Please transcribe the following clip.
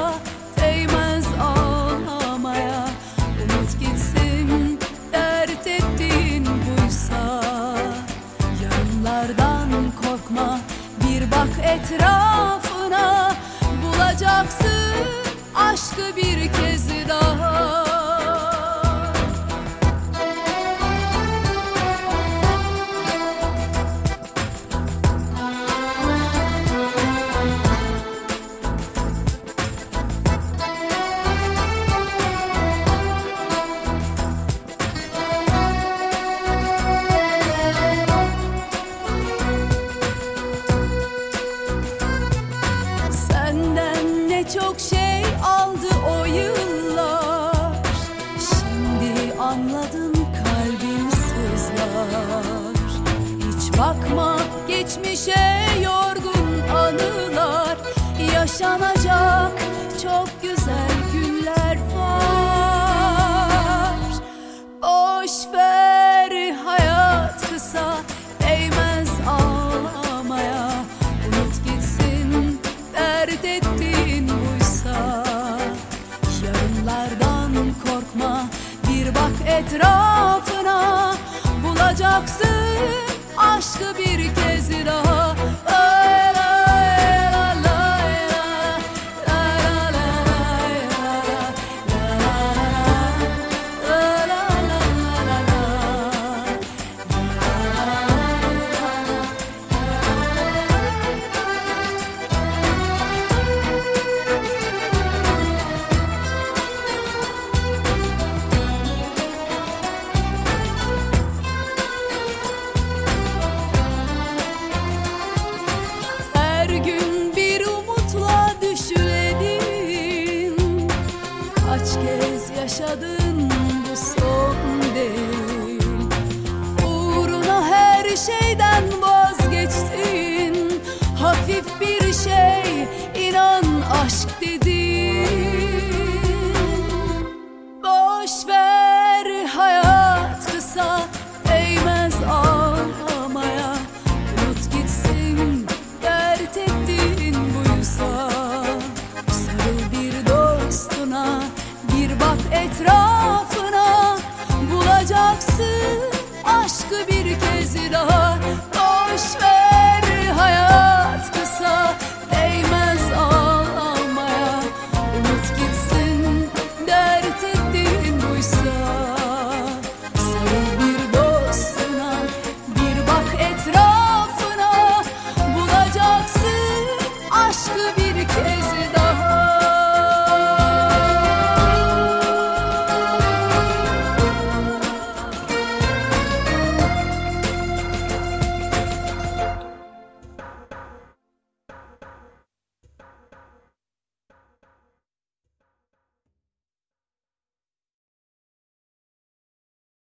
değmez ağlamaya. Unut gitsin, dert ettiğin buysa. Yarınlardan korkma, bir bak etrafına, bulacaksın aşkı bir kez daha. Senden ne çok şey aldı o yıllar, şimdi anladın kalbim sızlar. Hiç bakma geçmişe, yorgun anılar, yaşanacak çok güzel günler var. Boş ver, hayat kısa, değmez ağlamaya. Unut gitsin, dert ettiğin buysa. Yarınlardan korkma, bir bak etrafına, bulacaksın aşkı bir kez daha. Her gün bir umutla düşledin, kaç kez yaşadın bu son değil. Uğruna her şeyden vazgeçtin, hafif bir şey, inan aşk dedin. Boş ver, hayat kısa, değmez ağlamaya. Unut gitsin, dert ettiğin buysa. Sarıl bir dostuna, bir bak etrafına,